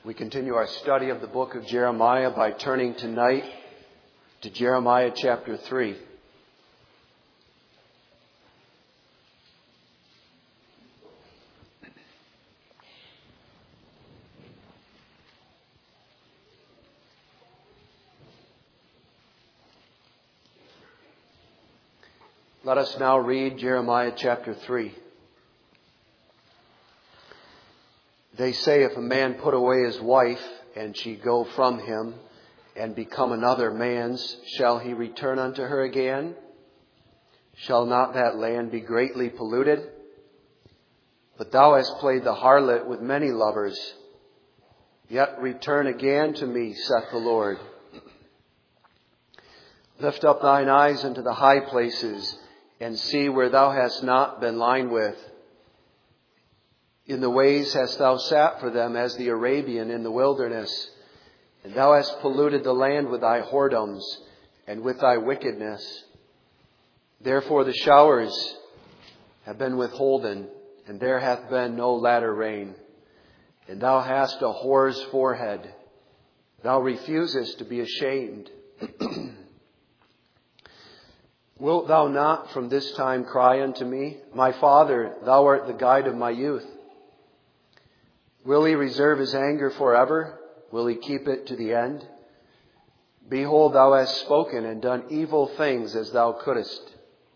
We continue our study of the book of Jeremiah by turning tonight to Jeremiah chapter 3. Let us now read Jeremiah chapter 3. They say, if a man put away his wife, and she go from him, and become another man's, shall he return unto her again? Shall not that land be greatly polluted? But thou hast played the harlot with many lovers. Yet return again to me, saith the Lord. Lift up thine eyes unto the high places, and see where thou hast not been lined with. In the ways hast thou sat for them as the Arabian in the wilderness, and thou hast polluted the land with thy whoredoms and with thy wickedness. Therefore the showers have been withholden, and there hath been no latter rain. And thou hast a whore's forehead. Thou refusest to be ashamed. Wilt thou not from this time cry unto me, My Father, thou art the guide of my youth? Will he reserve his anger forever? Will he keep it to the end? Behold, thou hast spoken and done evil things as thou couldest.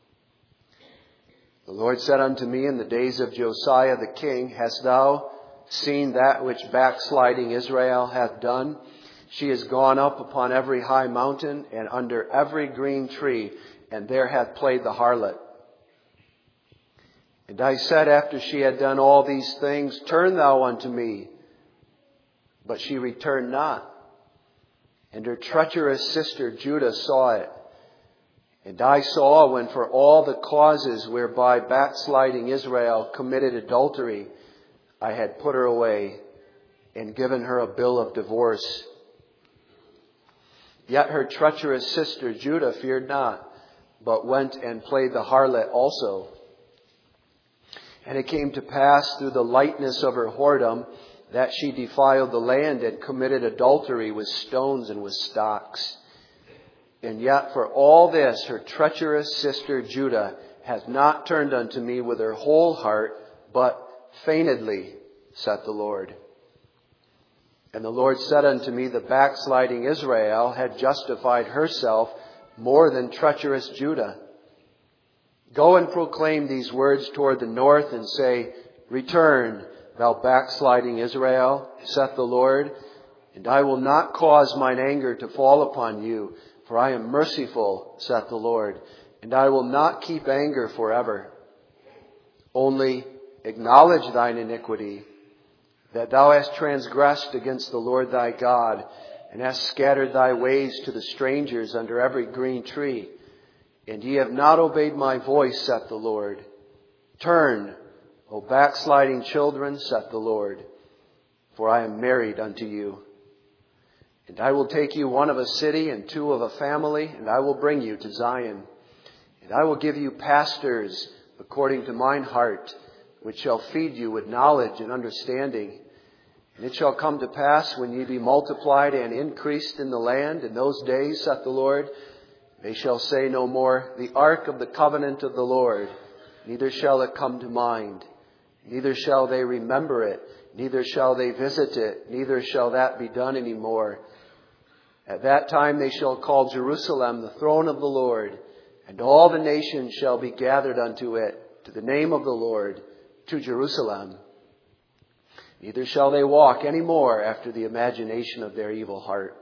The Lord said unto me in the days of Josiah the king, Hast thou seen that which backsliding Israel hath done? She is gone up upon every high mountain and under every green tree, and there hath played the harlot. And I said after she had done all these things, Turn thou unto me. But she returned not. And her treacherous sister Judah saw it. And I saw when for all the causes whereby backsliding Israel committed adultery, I had put her away and given her a bill of divorce. Yet her treacherous sister Judah feared not, but went and played the harlot also. And it came to pass through the lightness of her whoredom that she defiled the land and committed adultery with stones and with stocks. And yet for all this her treacherous sister Judah hath not turned unto me with her whole heart, but feignedly, saith the Lord. And the Lord said unto me, The backsliding Israel had justified herself more than treacherous Judah. Go and proclaim these words toward the north and say, Return, thou backsliding Israel, saith the Lord, and I will not cause mine anger to fall upon you, for I am merciful, saith the Lord, and I will not keep anger forever. Only acknowledge thine iniquity, that thou hast transgressed against the Lord thy God, and hast scattered thy ways to the strangers under every green tree. And ye have not obeyed my voice, saith the Lord. Turn, O backsliding children, saith the Lord, for I am married unto you. And I will take you one of a city and two of a family, and I will bring you to Zion. And I will give you pastors according to mine heart, which shall feed you with knowledge and understanding. And it shall come to pass, when ye be multiplied and increased in the land in those days, saith the Lord, they shall say no more, The ark of the covenant of the Lord, neither shall it come to mind, neither shall they remember it, neither shall they visit it, neither shall that be done any more. At that time they shall call Jerusalem the throne of the Lord, and all the nations shall be gathered unto it, to the name of the Lord, to Jerusalem. Neither shall they walk any more after the imagination of their evil heart.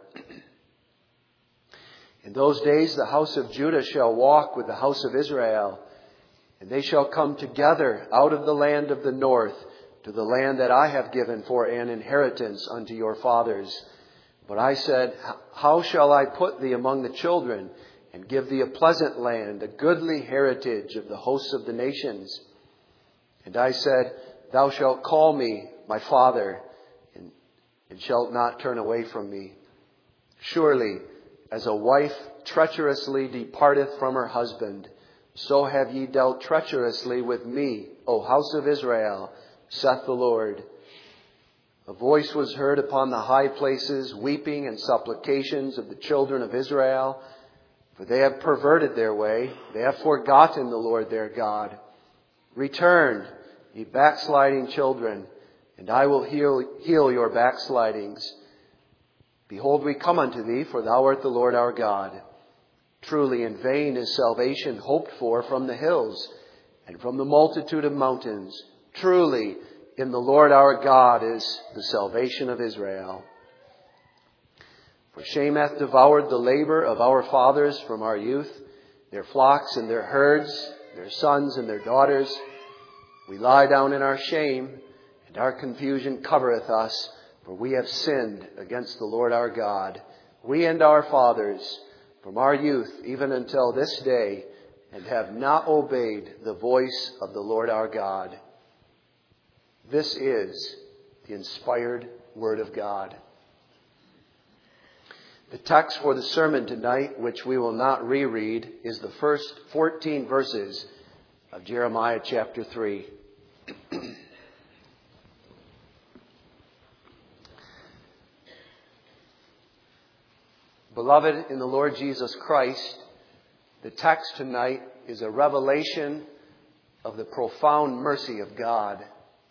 In those days the house of Judah shall walk with the house of Israel, and they shall come together out of the land of the north to the land that I have given for an inheritance unto your fathers. But I said, How shall I put thee among the children, and give thee a pleasant land, a goodly heritage of the hosts of the nations? And I said, Thou shalt call me my father, and shalt not turn away from me. Surely, as a wife treacherously departeth from her husband, so have ye dealt treacherously with me, O house of Israel, saith the Lord. A voice was heard upon the high places, weeping and supplications of the children of Israel, for they have perverted their way. They have forgotten the Lord their God. Return, ye backsliding children, and I will heal your backslidings. Behold, we come unto thee, for thou art the Lord our God. Truly in vain is salvation hoped for from the hills and from the multitude of mountains. Truly in the Lord our God is the salvation of Israel. For shame hath devoured the labor of our fathers from our youth, their flocks and their herds, their sons and their daughters. We lie down in our shame, and our confusion covereth us, for we have sinned against the Lord our God, we and our fathers, from our youth even until this day, and have not obeyed the voice of the Lord our God. This is the inspired Word of God. The text for the sermon tonight, which we will not reread, is the first 14 verses of Jeremiah chapter 3. Beloved in the Lord Jesus Christ, the text tonight is a revelation of the profound mercy of God.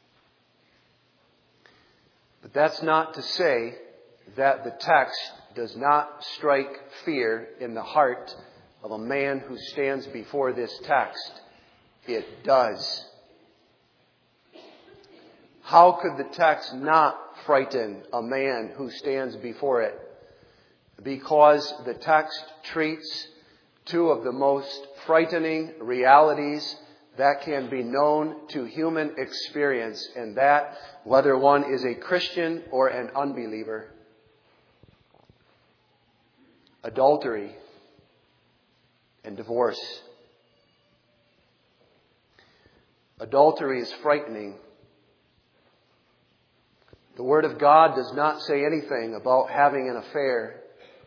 But that's not to say that the text does not strike fear in the heart of a man who stands before this text. It does. How could the text not frighten a man who stands before it? Because the text treats two of the most frightening realities that can be known to human experience, and that whether one is a Christian or an unbeliever. Adultery and divorce. Adultery is frightening. The Word of God does not say anything about having an affair.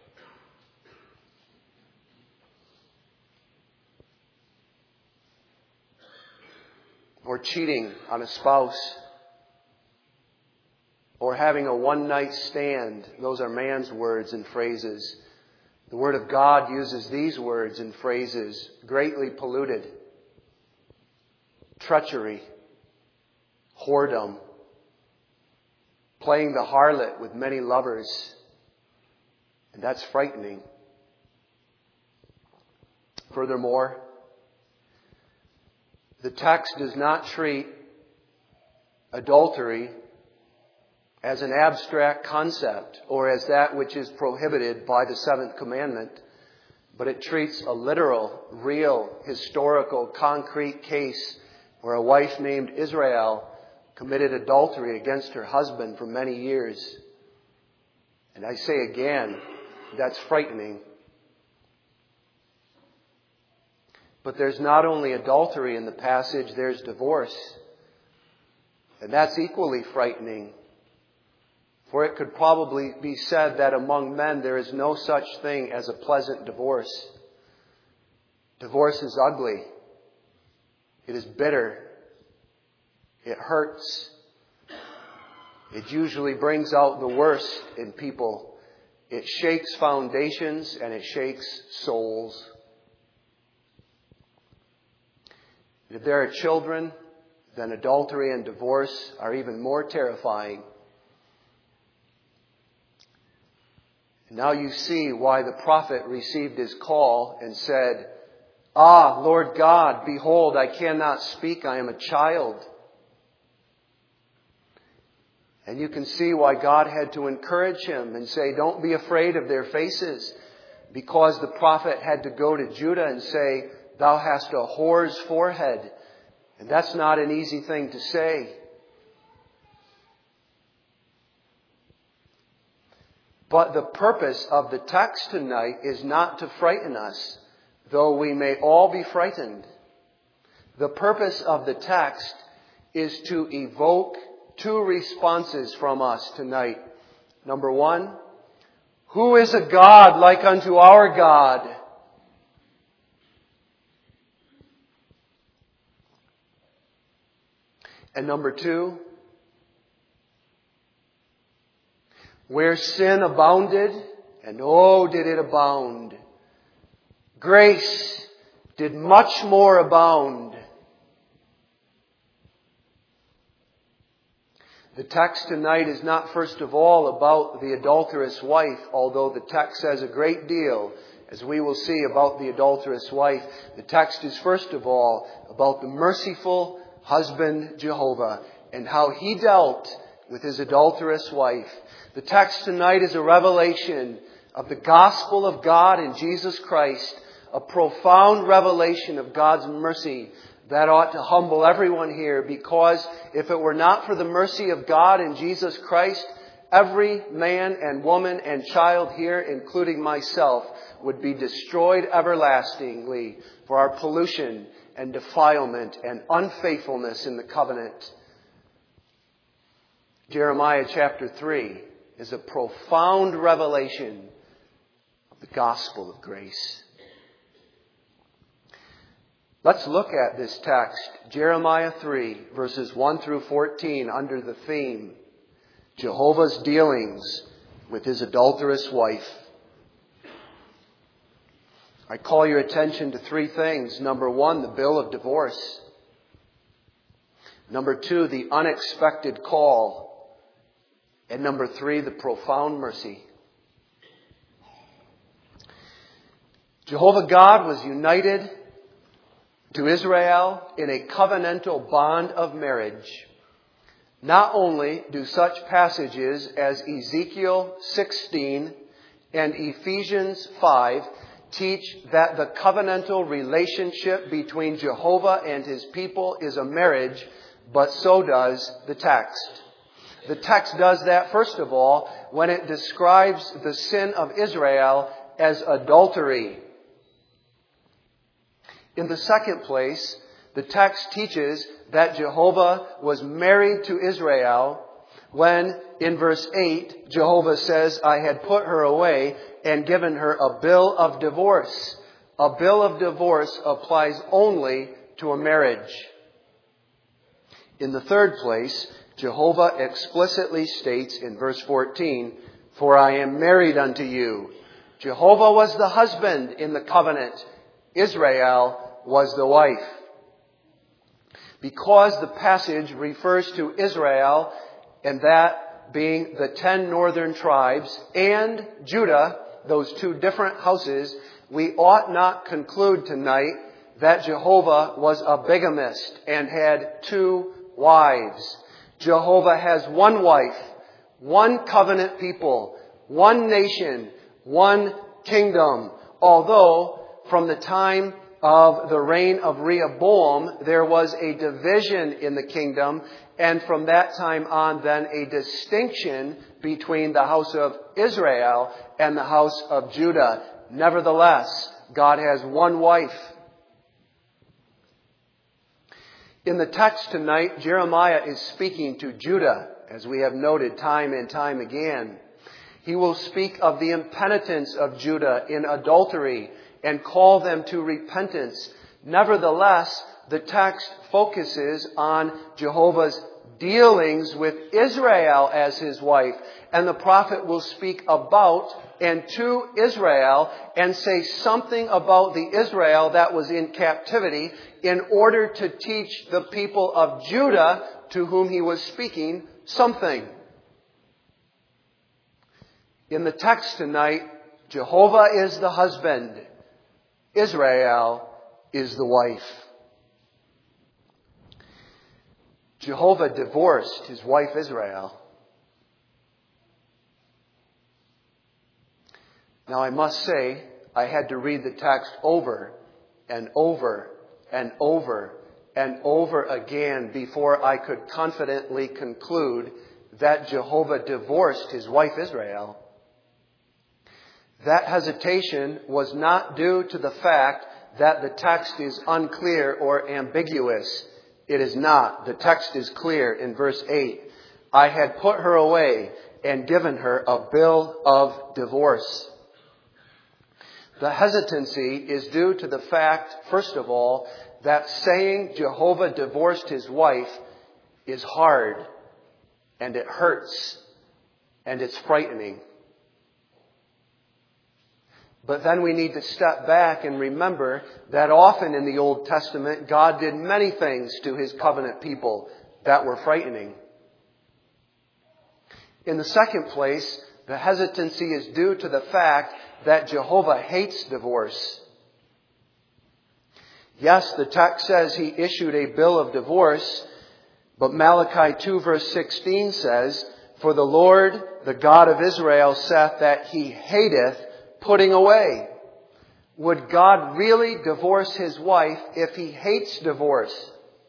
Or cheating on a spouse, or having a one-night stand. Those are man's words and phrases. The Word of God uses these words and phrases: greatly polluted, treachery, whoredom, playing the harlot with many lovers. And that's frightening. Furthermore, the text does not treat adultery as an abstract concept or as that which is prohibited by the seventh commandment, but it treats a literal, real, historical, concrete case where a wife named Israel committed adultery against her husband for many years. And I say again, that's frightening. But there's not only adultery in the passage, there's divorce. And that's equally frightening. For it could probably be said that among men there is no such thing as a pleasant divorce. Divorce is ugly. It is bitter. It hurts. It usually brings out the worst in people. It shakes foundations and it shakes souls. If there are children, then adultery and divorce are even more terrifying. Now you see why the prophet received his call and said, "Ah, Lord God, behold, I cannot speak, I am a child." And you can see why God had to encourage him and say, "Don't be afraid of their faces," because the prophet had to go to Judah and say, "Thou hast a whore's forehead." And that's not an easy thing to say. But the purpose of the text tonight is not to frighten us, though we may all be frightened. The purpose of the text is to evoke two responses from us tonight. Number one, who is a God like unto our God? And number two, Where sin abounded, and oh, did it abound, grace did much more abound. The text tonight is not first of all about the adulterous wife, although the text says a great deal, as we will see, about the adulterous wife. The text is first of all about the merciful husband Jehovah and how he dealt with his adulterous wife. The text tonight is a revelation of the gospel of God in Jesus Christ, a profound revelation of God's mercy that ought to humble everyone here, because if it were not for the mercy of God in Jesus Christ, every man and woman and child here, including myself, would be destroyed everlastingly for our pollution and defilement and unfaithfulness in the covenant. Jeremiah chapter 3 is a profound revelation of the gospel of grace. Let's look at this text, Jeremiah 3, verses 1 through 14, under the theme, Jehovah's dealings with his adulterous wife. I call your attention to three things. Number one, the bill of divorce. Number two, the unexpected call. And number three, the profound mercy. Jehovah God was united to Israel in a covenantal bond of marriage. Not only do such passages as Ezekiel 16 and Ephesians 5 teach that the covenantal relationship between Jehovah and his people is a marriage, but so does the text. The text does that, first of all, when it describes the sin of Israel as adultery. In the second place, the text teaches that Jehovah was married to Israel when, in verse 8, Jehovah says, I had put her away and given her a bill of divorce. A bill of divorce applies only to a marriage. In the third place, Jehovah explicitly states in verse 14, For I am married unto you. Jehovah was the husband in the covenant. Israel was the wife. Because the passage refers to Israel, and that being the 10 northern tribes, and Judah, those two different houses, we ought not conclude tonight that Jehovah was a bigamist and had two wives. Jehovah has one wife, one covenant people, one nation, one kingdom. Although from the time of the reign of Rehoboam, there was a division in the kingdom, and from that time on then a distinction between the house of Israel and the house of Judah. Nevertheless, God has one wife. In the text tonight, Jeremiah is speaking to Judah, as we have noted time and time again. He will speak of the impenitence of Judah in adultery and call them to repentance. Nevertheless, the text focuses on Jehovah's dealings with Israel as his wife. And the prophet will speak about and to Israel and say something about the Israel that was in captivity in order to teach the people of Judah, to whom he was speaking, something. In the text tonight, Jehovah is the husband. Israel is the wife. Jehovah divorced his wife Israel. Now I must say, I had to read the text over and over and over and over again before I could confidently conclude that Jehovah divorced his wife Israel. That hesitation was not due to the fact that the text is unclear or ambiguous. It is not. The text is clear in verse 8. I had put her away and given her a bill of divorce. The hesitancy is due to the fact, first of all, that saying Jehovah divorced his wife is hard and it hurts. and it's frightening. But then we need to step back and remember that often in the Old Testament, God did many things to His covenant people that were frightening. In the second place, the hesitancy is due to the fact that Jehovah hates divorce. Yes, the text says He issued a bill of divorce, but Malachi 2 verse 16 says, "For the Lord, the God of Israel, saith that He hateth putting away." Would God really divorce His wife if He hates divorce?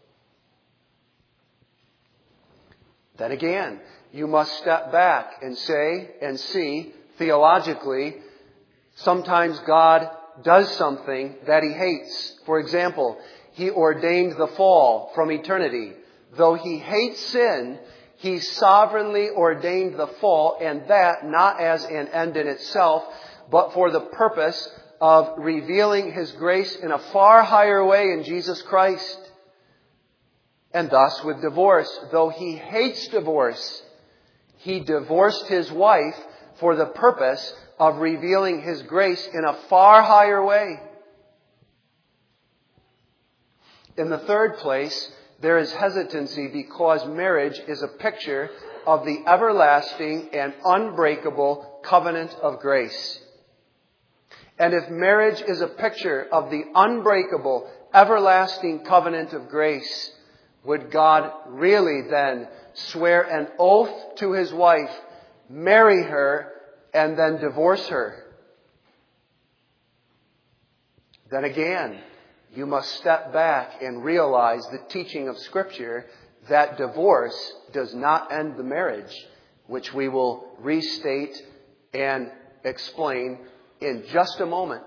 Then again, you must step back and say and see theologically, sometimes God does something that He hates. For example, He ordained the fall from eternity. Though He hates sin, He sovereignly ordained the fall, and that not as an end in itself, but for the purpose of revealing His grace in a far higher way in Jesus Christ. And thus with divorce, though He hates divorce, He divorced His wife for the purpose of revealing His grace in a far higher way. In the third place, there is hesitancy because marriage is a picture of the everlasting and unbreakable covenant of grace. And if marriage is a picture of the unbreakable, everlasting covenant of grace, would God really then swear an oath to His wife, marry her, and then divorce her? Then again, you must step back and realize the teaching of Scripture that divorce does not end the marriage, which we will restate and explain in just a moment.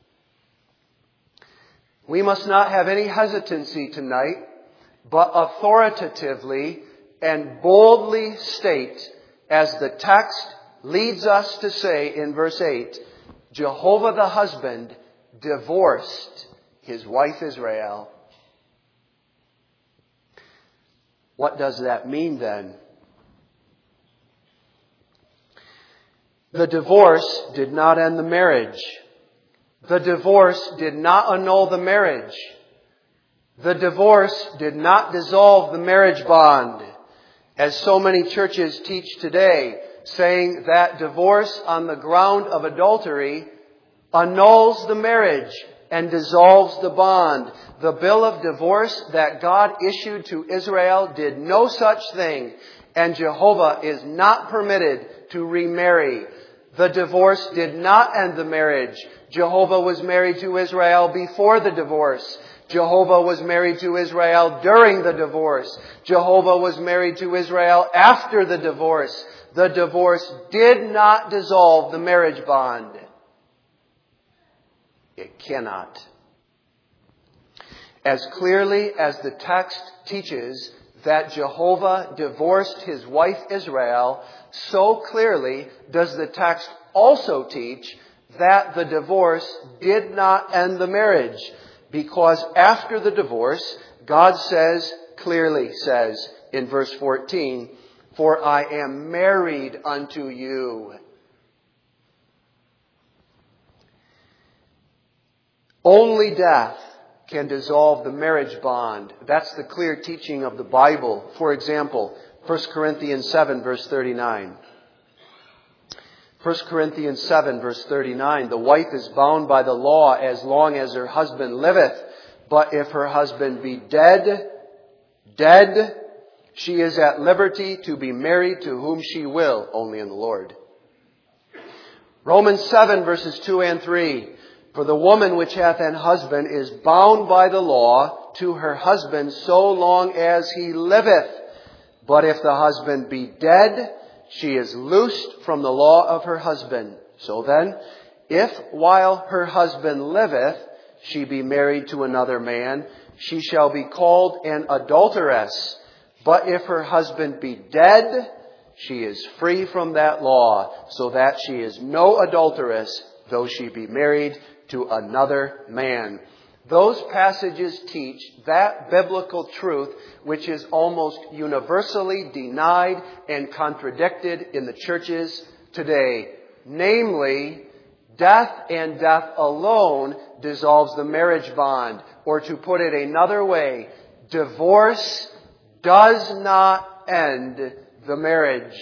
We must not have any hesitancy tonight, but authoritatively and boldly state, as the text leads us to say in verse 8, Jehovah the husband divorced his wife Israel. What does that mean then? The divorce did not end the marriage. The divorce did not annul the marriage. The divorce did not dissolve the marriage bond, as so many churches teach today, saying that divorce on the ground of adultery annuls the marriage and dissolves the bond. The bill of divorce that God issued to Israel did no such thing, and Jehovah is not permitted to remarry. The divorce did not end the marriage. Jehovah was married to Israel before the divorce. Jehovah was married to Israel during the divorce. Jehovah was married to Israel after the divorce. The divorce did not dissolve the marriage bond. It cannot. As clearly as the text teaches that Jehovah divorced his wife Israel, so clearly does the text also teach that the divorce did not end the marriage. Because after the divorce, God clearly says in verse 14, "For I am married unto you." Only death can dissolve the marriage bond. That's the clear teaching of the Bible. For example, 1 Corinthians 7 verse 39. 1 Corinthians 7 verse 39, "The wife is bound by the law as long as her husband liveth. But if her husband be dead, she is at liberty to be married to whom she will, only in the Lord." Romans 7 verses 2 and 3, "For the woman which hath an husband is bound by the law to her husband so long as he liveth. But if the husband be dead, she is loosed from the law of her husband. So then, if while her husband liveth, she be married to another man, she shall be called an adulteress. But if her husband be dead, she is free from that law, so that she is no adulteress, though she be married to another man." Those passages teach that biblical truth which is almost universally denied and contradicted in the churches today. Namely, death and death alone dissolves the marriage bond. Or to put it another way, divorce does not end the marriage.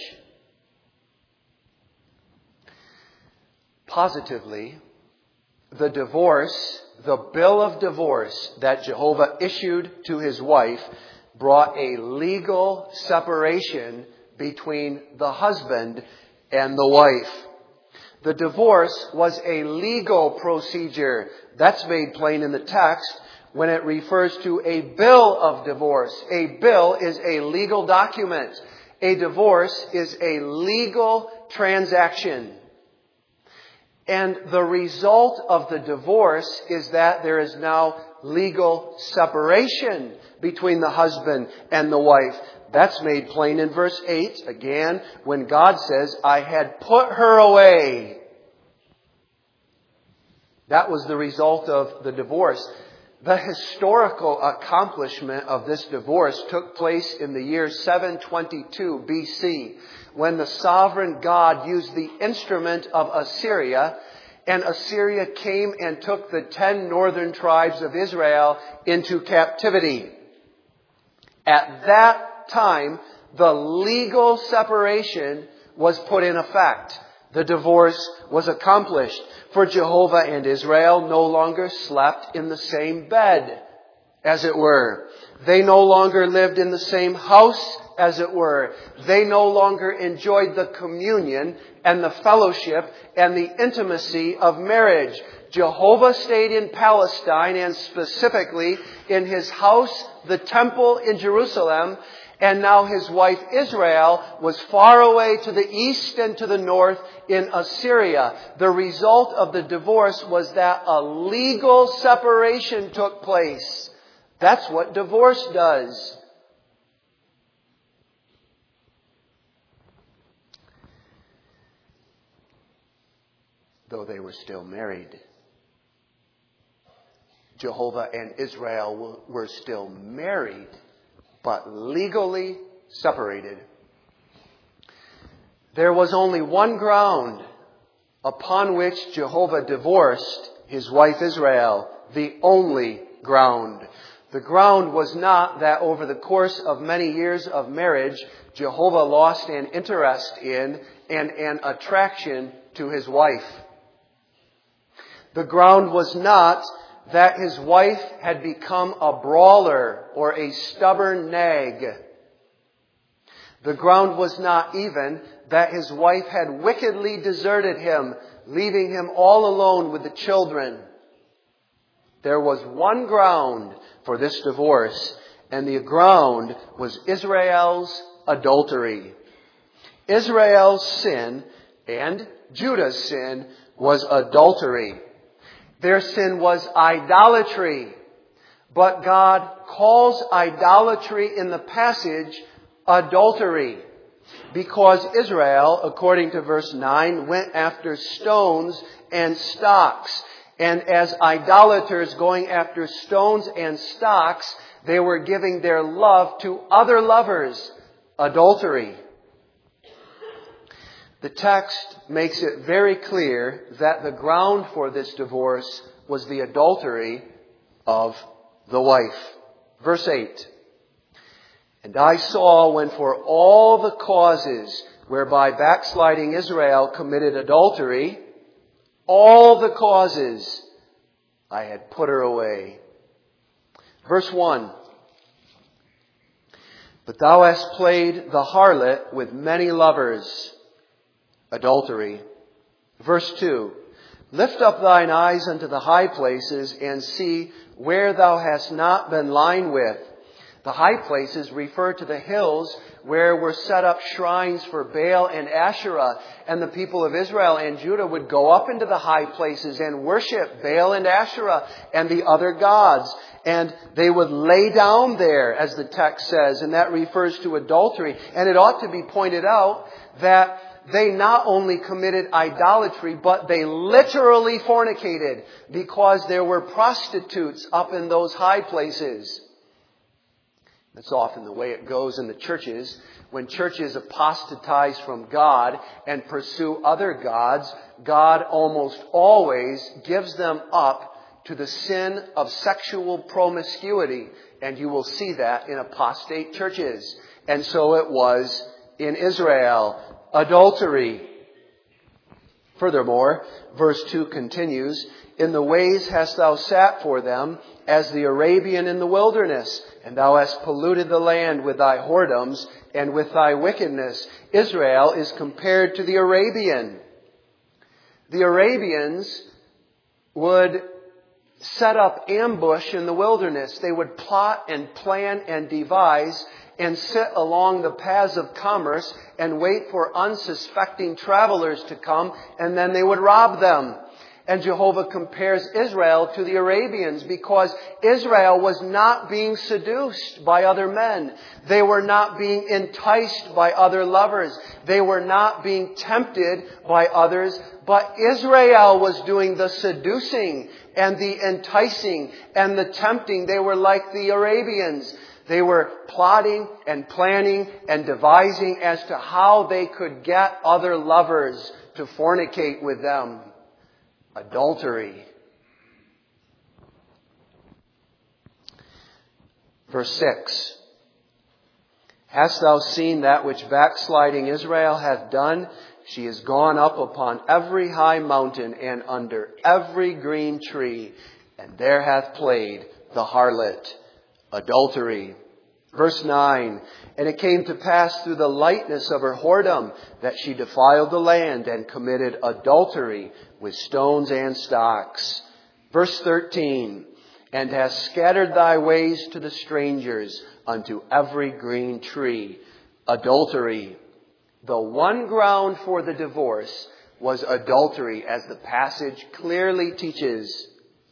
Positively, the bill of divorce that Jehovah issued to his wife brought a legal separation between the husband and the wife. The divorce was a legal procedure. That's made plain in the text when it refers to a bill of divorce. A bill is a legal document. A divorce is a legal transaction. And the result of the divorce is that there is now legal separation between the husband and the wife. That's made plain in verse 8, again, when God says, I had put her away. That was the result of the divorce. The historical accomplishment of this divorce took place in the year 722 BC, when the sovereign God used the instrument of Assyria, and Assyria came and took the 10 northern tribes of Israel into captivity. At that time, the legal separation was put in effect. The divorce was accomplished, for Jehovah and Israel no longer slept in the same bed, as it were. They no longer lived in the same house, as it were. They no longer enjoyed the communion and the fellowship and the intimacy of marriage. Jehovah stayed in Palestine, and specifically in his house, the temple in Jerusalem. And now his wife Israel was far away to the east and to the north in Assyria. The result of the divorce was that a legal separation took place. That's what divorce does. Though they were still married, Jehovah and Israel were still married, but legally separated. There was only one ground upon which Jehovah divorced his wife Israel, the only ground. The ground was not that over the course of many years of marriage, Jehovah lost an interest in and an attraction to his wife. The ground was not that his wife had become a brawler or a stubborn nag. The ground was not even that his wife had wickedly deserted him, leaving him all alone with the children. There was one ground for this divorce, and the ground was Israel's adultery. Israel's sin and Judah's sin was adultery. Their sin was idolatry. But God calls idolatry in the passage adultery, because Israel, according to verse 9, went after stones and stocks. And as idolaters going after stones and stocks, they were giving their love to other lovers. Adultery. The text makes it very clear that the ground for this divorce was the adultery of the wife. Verse 8. And I saw when for all the causes whereby backsliding Israel committed adultery, all the causes, I had put her away. Verse 1. But thou hast played the harlot with many lovers. Adultery. Verse 2. Lift up thine eyes unto the high places and see where thou hast not been lined with. The high places refer to the hills where were set up shrines for Baal and Asherah. And the people of Israel and Judah would go up into the high places and worship Baal and Asherah and the other gods. And they would lay down there, as the text says, and that refers to adultery. And it ought to be pointed out that they not only committed idolatry, but they literally fornicated because there were prostitutes up in those high places. That's often the way it goes in the churches. When churches apostatize from God and pursue other gods, God almost always gives them up to the sin of sexual promiscuity. And you will see that in apostate churches. And so it was in Israel. Adultery. Furthermore, verse 2 continues, in the ways hast thou sat for them, as the Arabian in the wilderness, and thou hast polluted the land with thy whoredoms and with thy wickedness. Israel is compared to the Arabian. The Arabians would set up ambush in the wilderness. They would plot and plan and devise and sit along the paths of commerce and wait for unsuspecting travelers to come, and then they would rob them. And Jehovah compares Israel to the Arabians because Israel was not being seduced by other men. They were not being enticed by other lovers. They were not being tempted by others. But Israel was doing the seducing and the enticing and the tempting. They were like the Arabians. They were plotting and planning and devising as to how they could get other lovers to fornicate with them. Adultery. Verse 6. Hast thou seen that which backsliding Israel hath done? She is gone up upon every high mountain and under every green tree, and there hath played the harlot. Adultery. Verse 9, and it came to pass through the lightness of her whoredom that she defiled the land and committed adultery with stones and stocks. Verse 13, and hast scattered thy ways to the strangers unto every green tree. Adultery. The one ground for the divorce was adultery, as the passage clearly teaches.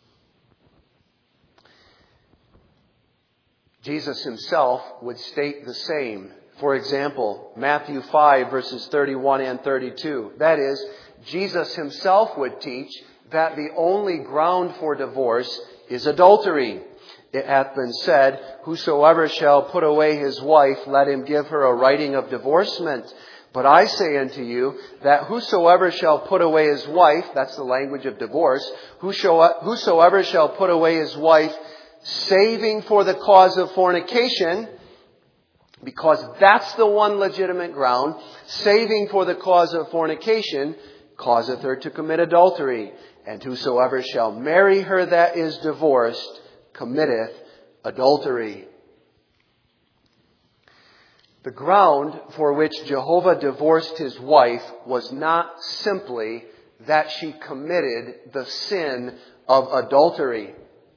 Jesus himself would state the same. For example, Matthew 5 verses 31 and 32. That is, Jesus himself would teach that the only ground for divorce is adultery. It hath been said, whosoever shall put away his wife, let him give her a writing of divorcement. But I say unto you that whosoever shall put away his wife, that's the language of divorce, whosoever shall put away his wife, saving for the cause of fornication, because that's the one legitimate ground, saving for the cause of fornication, causeth her to commit adultery. And whosoever shall marry her that is divorced, committeth adultery. The ground for which Jehovah divorced his wife was not simply that she committed the sin of adultery.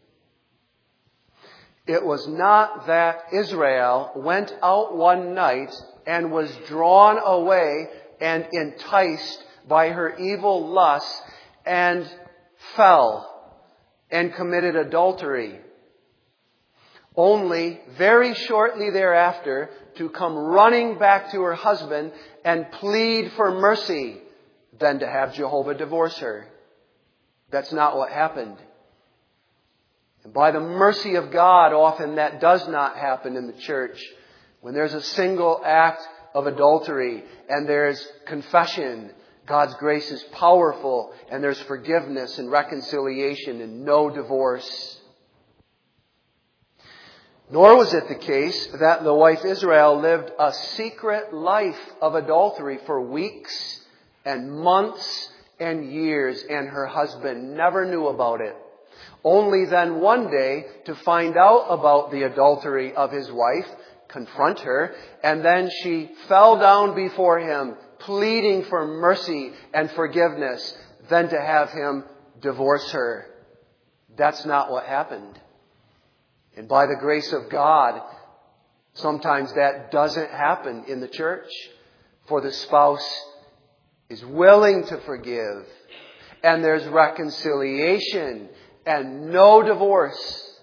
It was not that Israel went out one night and was drawn away and enticed by her evil lusts and fell and committed adultery. Only very shortly thereafter to come running back to her husband and plead for mercy, than to have Jehovah divorce her. That's not what happened. And by the mercy of God, often that does not happen in the church. When there's a single act of adultery and there's confession, God's grace is powerful and there's forgiveness and reconciliation and no divorce. Nor was it the case that the wife Israel lived a secret life of adultery for weeks and months and years, and her husband never knew about it. Only then one day to find out about the adultery of his wife, confront her, and then she fell down before him, pleading for mercy and forgiveness, then to have him divorce her. That's not what happened. And by the grace of God, sometimes that doesn't happen in the church. For the spouse is willing to forgive, and there's reconciliation and no divorce.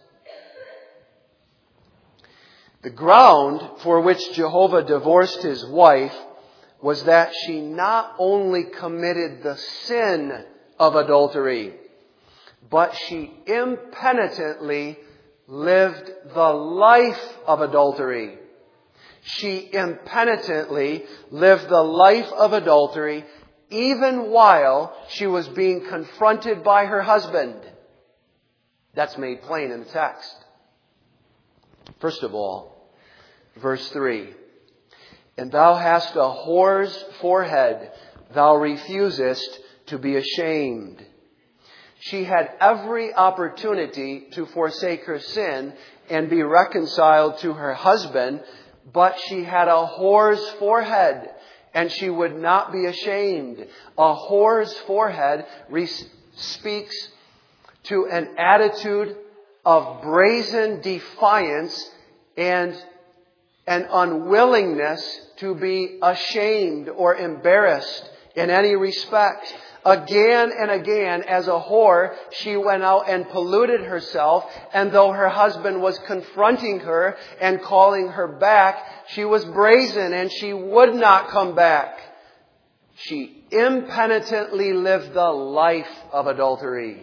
The ground for which Jehovah divorced his wife was that she not only committed the sin of adultery, but she impenitently lived the life of adultery. She impenitently lived the life of adultery even while she was being confronted by her husband. That's made plain in the text. First of all, verse 3. And thou hast a whore's forehead, thou refusest to be ashamed. She had every opportunity to forsake her sin and be reconciled to her husband, but she had a whore's forehead, and she would not be ashamed. A whore's forehead speaks to an attitude of brazen defiance and an unwillingness to be ashamed or embarrassed in any respect. Again and again, as a whore, she went out and polluted herself, and though her husband was confronting her and calling her back, she was brazen and she would not come back. She impenitently lived the life of adultery.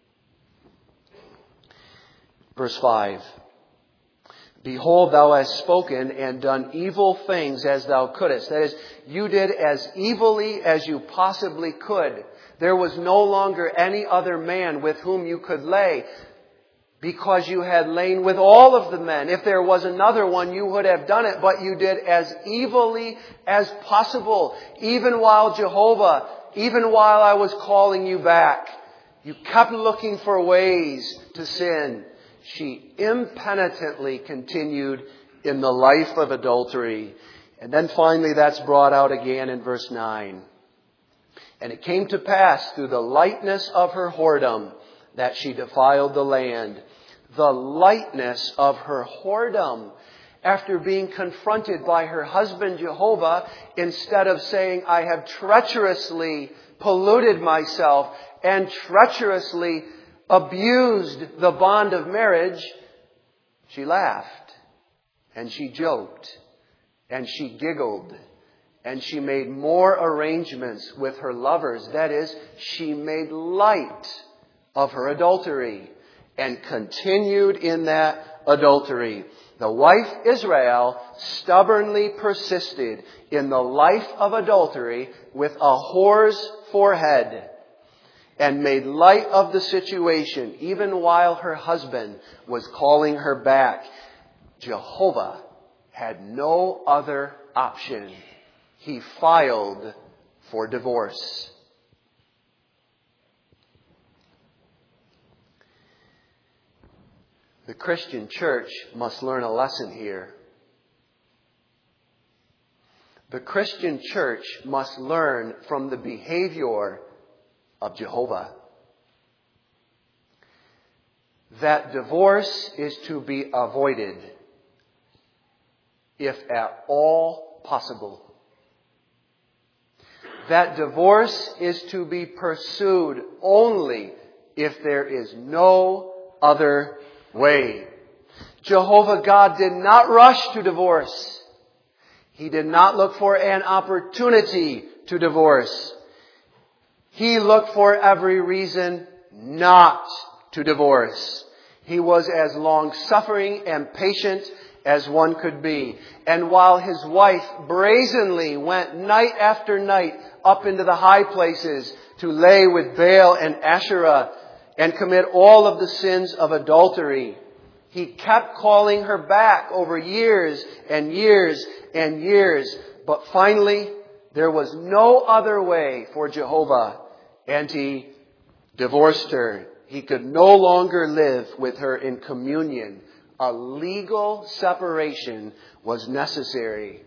Verse 5. Behold, thou hast spoken and done evil things as thou couldest. That is, you did as evilly as you possibly could. There was no longer any other man with whom you could lay, because you had lain with all of the men. If there was another one, you would have done it, but you did as evilly as possible. Even while I was calling you back, you kept looking for ways to sin. She impenitently continued in the life of adultery. And then finally that's brought out again in verse 9. And it came to pass through the lightness of her whoredom that she defiled the land. The lightness of her whoredom. After being confronted by her husband Jehovah, instead of saying, I have treacherously polluted myself and treacherously abused the bond of marriage, she laughed and she joked and she giggled and she made more arrangements with her lovers. That is, she made light of her adultery and continued in that adultery. The wife Israel stubbornly persisted in the life of adultery with a whore's forehead, and made light of the situation even while her husband was calling her back. Jehovah had no other option. He filed for divorce. The Christian church must learn a lesson here. The Christian church must learn from the behavior of Jehovah that divorce is to be avoided if at all possible. That divorce is to be pursued only if there is no other way. Jehovah God did not rush to divorce. He did not look for an opportunity to divorce. He looked for every reason not to divorce. He was as long-suffering and patient as one could be. And while his wife brazenly went night after night up into the high places to lay with Baal and Asherah and commit all of the sins of adultery, he kept calling her back over years and years and years. But finally, there was no other way for Jehovah, and he divorced her. He could no longer live with her in communion. A legal separation was necessary.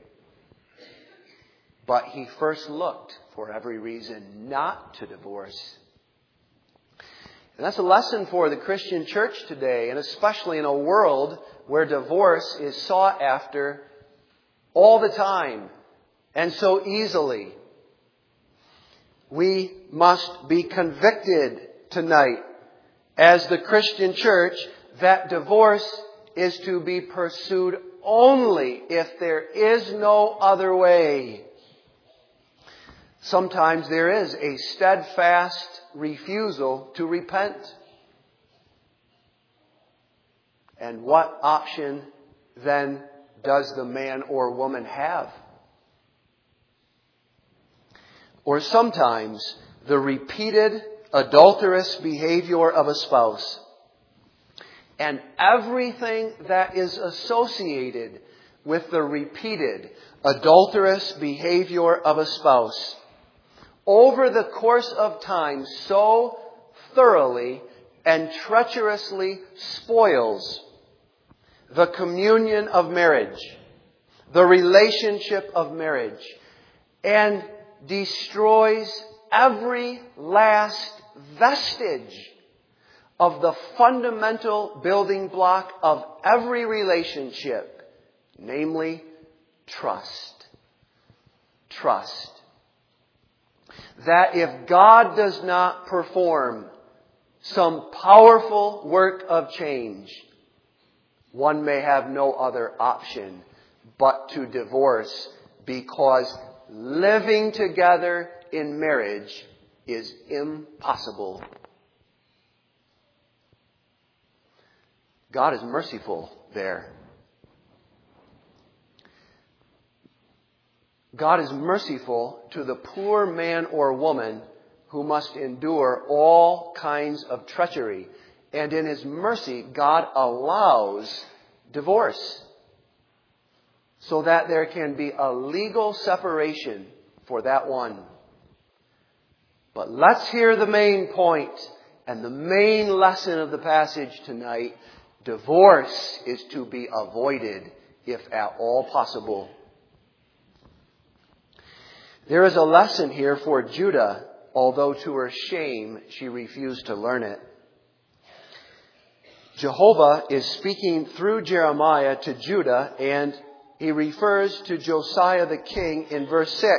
But he first looked for every reason not to divorce. And that's a lesson for the Christian church today, and especially in a world where divorce is sought after all the time and so easily. We must be convicted tonight as the Christian church that divorce is to be pursued only if there is no other way. Sometimes there is a steadfast refusal to repent. And what option then does the man or woman have? Or sometimes the repeated adulterous behavior of a spouse and everything that is associated with the repeated adulterous behavior of a spouse over the course of time so thoroughly and treacherously spoils the communion of marriage, the relationship of marriage, and destroys every last vestige of the fundamental building block of every relationship, namely trust. Trust. That if God does not perform some powerful work of change, one may have no other option but to divorce, because living together in marriage is impossible. God is merciful there. God is merciful to the poor man or woman who must endure all kinds of treachery. And in His mercy, God allows divorce so that there can be a legal separation for that one. But let's hear the main point and the main lesson of the passage tonight. Divorce is to be avoided if at all possible. There is a lesson here for Judah, although to her shame she refused to learn it. Jehovah is speaking through Jeremiah to Judah, and He refers to Josiah the king in verse 6.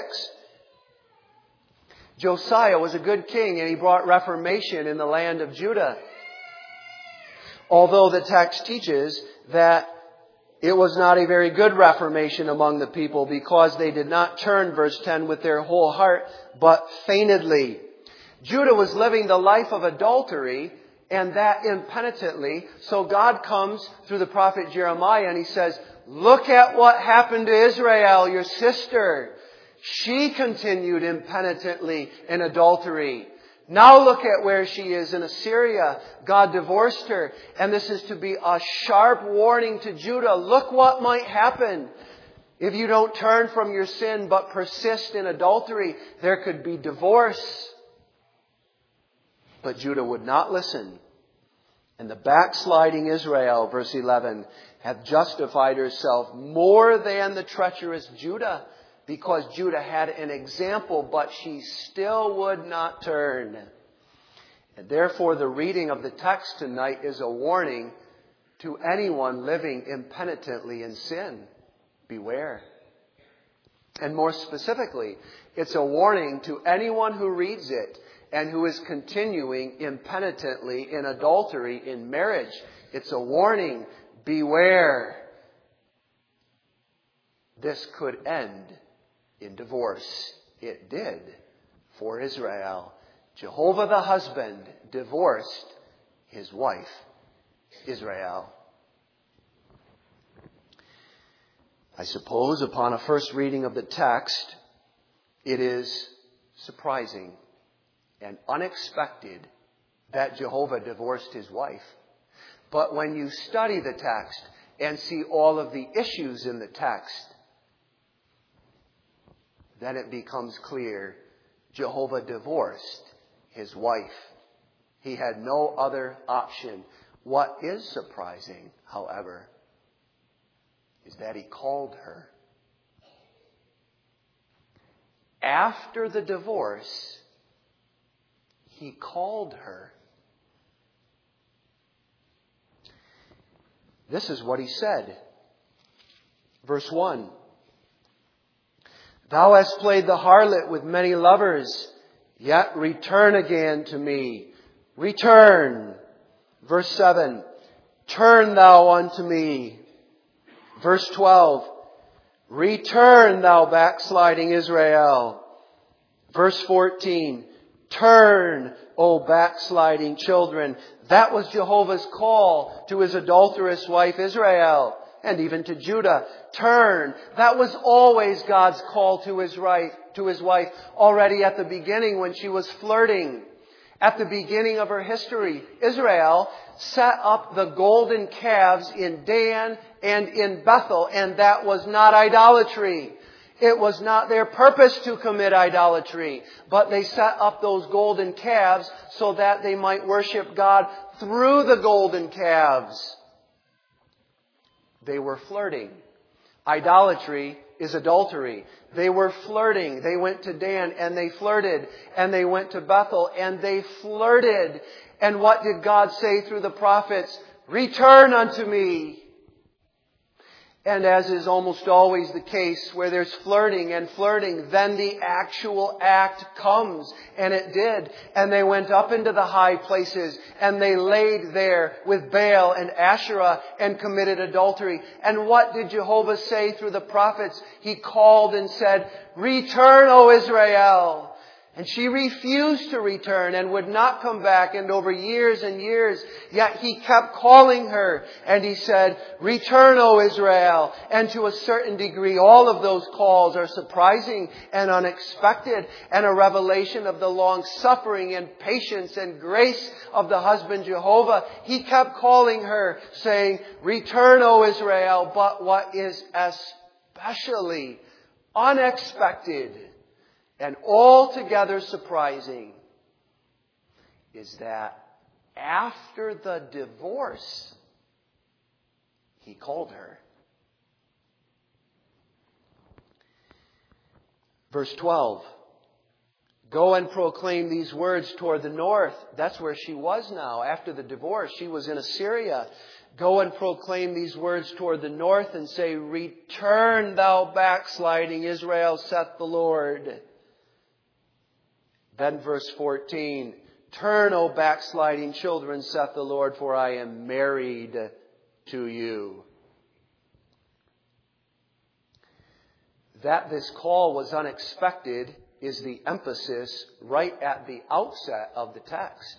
Josiah was a good king, and he brought reformation in the land of Judah. Although the text teaches that it was not a very good reformation among the people, because they did not turn, verse 10, with their whole heart, but feignedly. Judah was living the life of adultery, and that impenitently. So God comes through the prophet Jeremiah and He says, look at what happened to Israel, your sister. She continued impenitently in adultery. Now look at where she is in Assyria. God divorced her. And this is to be a sharp warning to Judah. Look what might happen if you don't turn from your sin but persist in adultery. There could be divorce. But Judah would not listen. And the backsliding Israel, verse 11, hath justified herself more than the treacherous Judah, because Judah had an example, but she still would not turn. And therefore the reading of the text tonight is a warning to anyone living impenitently in sin. Beware. And more specifically, it's a warning to anyone who reads it and who is continuing impenitently in adultery in marriage. It's a warning. Beware. This could end in divorce. It did for Israel. Jehovah the husband divorced his wife, Israel. I suppose upon a first reading of the text, it is surprising and unexpected that Jehovah divorced his wife. But when you study the text and see all of the issues in the text, then it becomes clear Jehovah divorced his wife. He had no other option. What is surprising, however, is that He called her. After the divorce, He called her. This is what He said. Verse 1. Thou hast played the harlot with many lovers, yet return again to me. Return. Verse 7. Turn thou unto me. Verse 12. Return, thou backsliding Israel. Verse 14, turn, O backsliding children. That was Jehovah's call to his adulterous wife Israel, and even to Judah. Turn. That was always God's call to his wife, already at the beginning when she was flirting. At the beginning of her history, Israel set up the golden calves in Dan and in Bethel, and that was not idolatry. It was not their purpose to commit idolatry, but they set up those golden calves so that they might worship God through the golden calves. They were flirting. Idolatry is adultery. They were flirting. They went to Dan and they flirted, and they went to Bethel and they flirted. And what did God say through the prophets? Return unto me. And as is almost always the case, where there's flirting, then the actual act comes. And it did. And they went up into the high places, and they laid there with Baal and Asherah and committed adultery. And what did Jehovah say through the prophets? He called and said, return, O Israel. And she refused to return and would not come back. And over years and years, yet he kept calling her. And he said, return, O Israel. And to a certain degree, all of those calls are surprising and unexpected, and a revelation of the long suffering and patience and grace of the husband Jehovah. He kept calling her, saying, return, O Israel. But what is especially unexpected and altogether surprising is that after the divorce, he called her. Verse 12. Go and proclaim these words toward the north. That's where she was now. After the divorce, she was in Assyria. Go and proclaim these words toward the north and say, return, thou backsliding Israel, saith the Lord. Then verse 14, turn, O backsliding children, saith the Lord, for I am married to you. That this call was unexpected is the emphasis right at the outset of the text.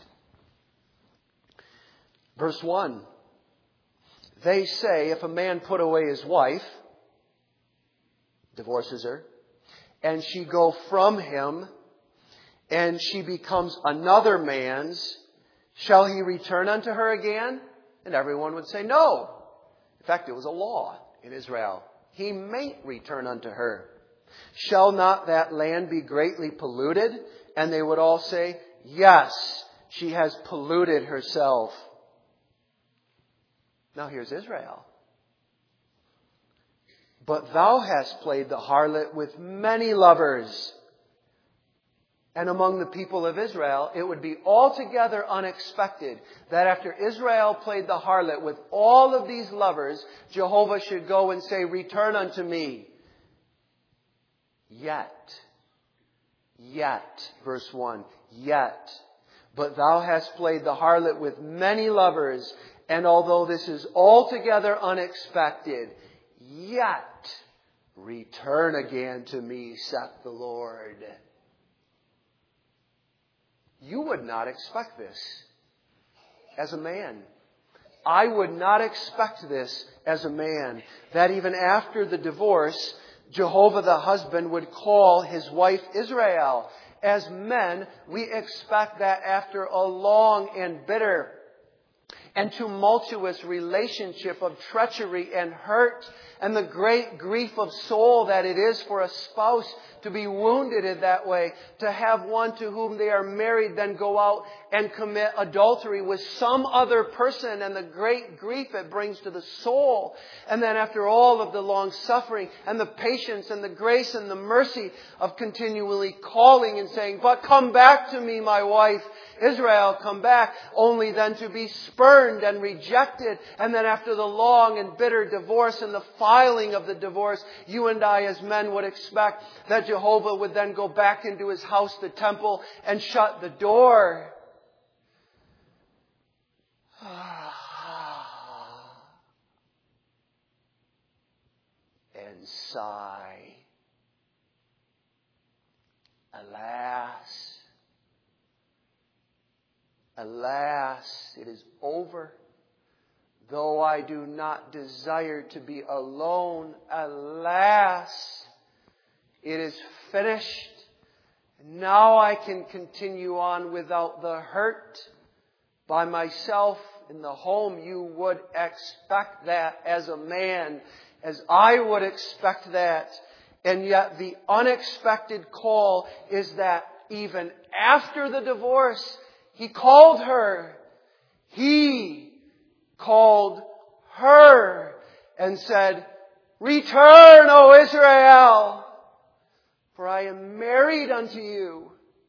Verse 1, they say if a man put away his wife, divorces her, and she go from him, and she becomes another man's, shall he return unto her again? And everyone would say no. In fact, it was a law in Israel. He may return unto her. Shall not that land be greatly polluted? And they would all say, yes, she has polluted herself. Now here's Israel. But thou hast played the harlot with many lovers. And among the people of Israel, it would be altogether unexpected that after Israel played the harlot with all of these lovers, Jehovah should go and say, return unto me. Yet, verse 1, yet, but thou hast played the harlot with many lovers, and although this is altogether unexpected, yet return again to me, saith the Lord. You would not expect this as a man. I would not expect this as a man, that even after the divorce, Jehovah the husband would call his wife Israel. As men, we expect that after a long and bitter and tumultuous relationship of treachery and hurt and the great grief of soul that it is for a spouse to be wounded in that way, to have one to whom they are married then go out and commit adultery with some other person, and the great grief it brings to the soul. And then after all of the long suffering and the patience and the grace and the mercy of continually calling and saying, but come back to me, my wife, Israel, come back, only then to be spurned and rejected. And then after the long and bitter divorce and the filing of the divorce, you and I as men would expect that Jehovah would then go back into his house, the temple, and shut the door. And sigh. Alas, alas, it is over. Though I do not desire to be alone, alas, it is finished. Now I can continue on without the hurt by myself in the home. You would expect that as a man, as I would expect that. And yet the unexpected call is that even after the divorce, he called her. He called her and said, "Return, O Israel, for I am married unto you."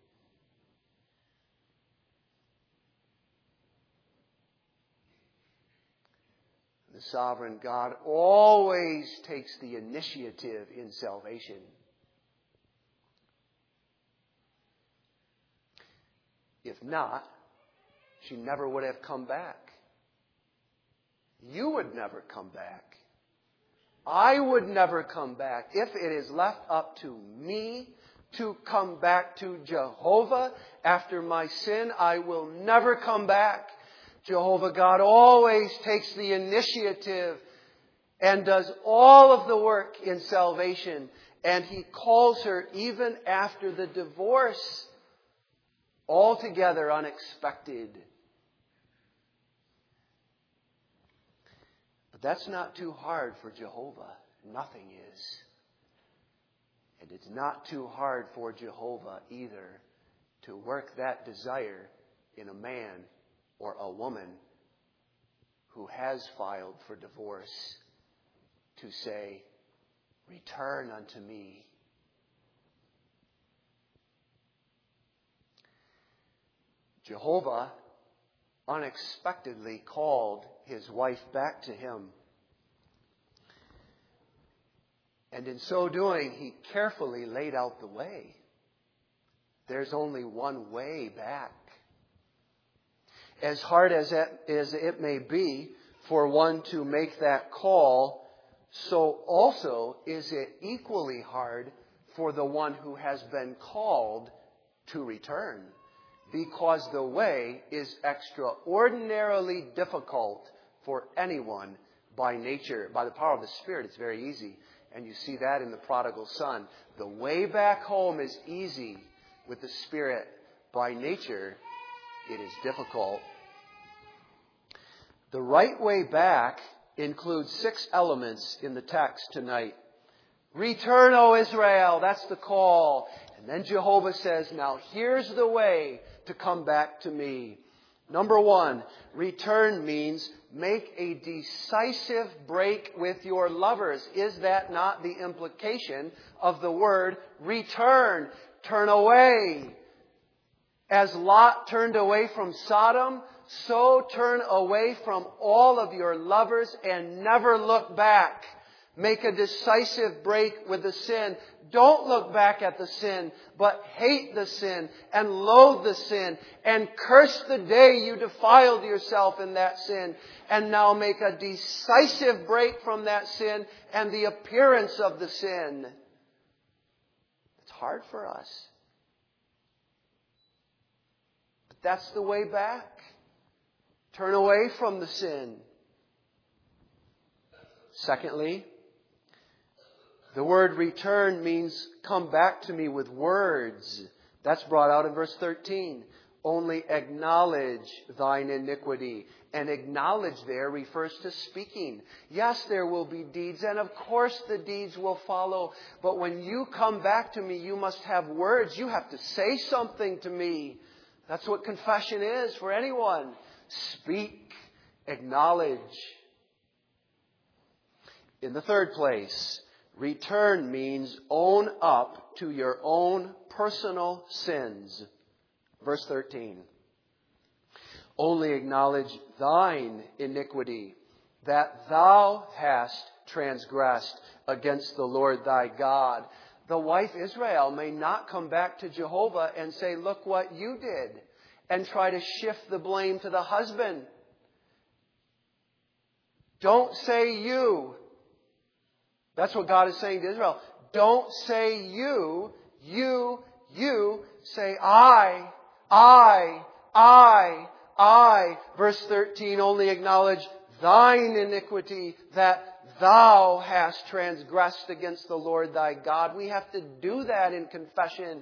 The sovereign God always takes the initiative in salvation. If not, she never would have come back. You would never come back. I would never come back. If it is left up to me to come back to Jehovah after my sin, I will never come back. Jehovah God always takes the initiative and does all of the work in salvation. And He calls her even after the divorce, altogether unexpected. But that's not too hard for Jehovah. Nothing is. And it's not too hard for Jehovah either to work that desire in a man or a woman who has filed for divorce to say, "Return unto me." Jehovah unexpectedly called his wife back to him. And in so doing, he carefully laid out the way. There's only one way back. As hard as it may be for one to make that call, so also is it equally hard for the one who has been called to return. Because the way is extraordinarily difficult for anyone by nature. By the power of the Spirit, it's very easy. And you see that in the prodigal son. The way back home is easy with the Spirit. By nature, it is difficult. The right way back includes 6 elements in the text tonight. Return, O Israel. That's the call. And then Jehovah says, now here's the way to come back to me. Number 1, return means make a decisive break with your lovers. Is that not the implication of the word return? Turn away. As Lot turned away from Sodom, so turn away from all of your lovers and never look back. Make a decisive break with the sin. Don't look back at the sin, but hate the sin and loathe the sin and curse the day you defiled yourself in that sin. And now make a decisive break from that sin and the appearance of the sin. It's hard for us. But that's the way back. Turn away from the sin. Secondly, the word return means come back to me with words. That's brought out in verse 13. Only acknowledge thine iniquity. And acknowledge there refers to speaking. Yes, there will be deeds, and of course the deeds will follow. But when you come back to me, you must have words. You have to say something to me. That's what confession is for anyone. Speak. Acknowledge. In the third place, return means own up to your own personal sins. Verse 13. Only acknowledge thine iniquity, that thou hast transgressed against the Lord thy God. The wife Israel may not come back to Jehovah and say, look what you did, and try to shift the blame to the husband. Don't say you. That's what God is saying to Israel. Don't say you, You say, I. Verse 13, only acknowledge thine iniquity, that thou hast transgressed against the Lord thy God. We have to do that in confession.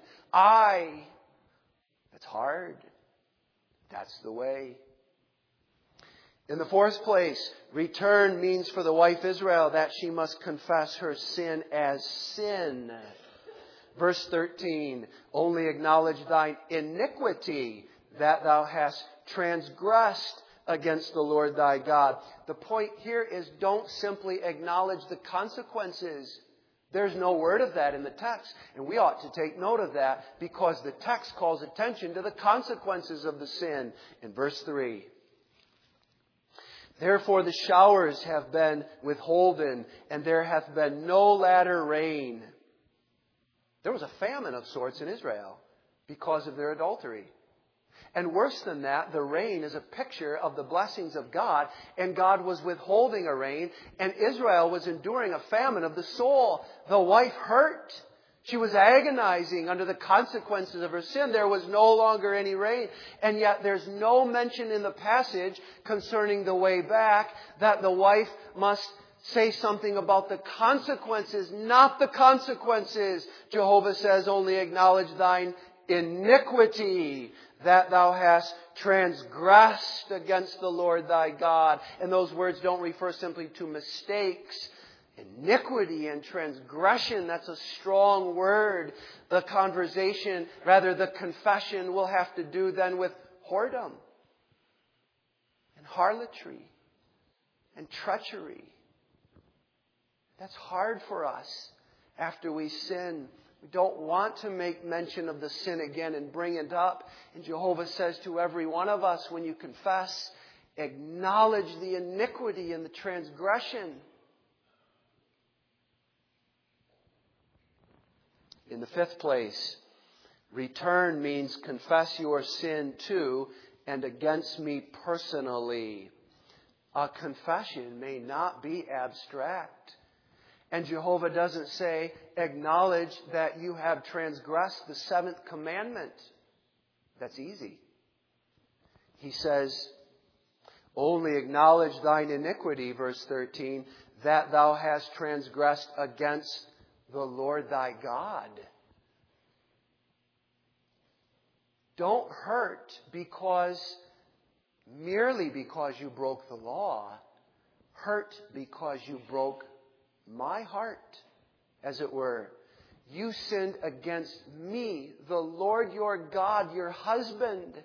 It's hard. That's the way. In the fourth place, return means for the wife Israel that she must confess her sin as sin. Verse 13, only acknowledge thine iniquity, that thou hast transgressed against the Lord thy God. The point here is don't simply acknowledge the consequences. There's no word of that in the text. And we ought to take note of that because the text calls attention to the consequences of the sin. In verse 3. Therefore the showers have been withholden, and there hath been no latter rain. There was a famine of sorts in Israel because of their adultery. And worse than that, the rain is a picture of the blessings of God, and God was withholding a rain, and Israel was enduring a famine of the soul. The wife hurt. She was agonizing under the consequences of her sin. There was no longer any rain, and yet there's no mention in the passage concerning the way back that the wife must say something about the consequences, not the consequences. Jehovah says, only acknowledge thine iniquity, that thou hast transgressed against the Lord thy God. And those words don't refer simply to mistakes. Iniquity and transgression, that's a strong word. The confession will have to do then with whoredom and harlotry and treachery. That's hard for us after we sin. We don't want to make mention of the sin again and bring it up. And Jehovah says to every one of us, when you confess, acknowledge the iniquity and the transgression. In the fifth place, return means confess your sin to and against me personally. A confession may not be abstract. And Jehovah doesn't say, acknowledge that you have transgressed the seventh commandment. That's easy. He says, only acknowledge thine iniquity, verse 13, that thou hast transgressed against the Lord thy God. Don't hurt merely because you broke the law. Hurt because you broke my heart, as it were. You sinned against me, the Lord your God, your husband.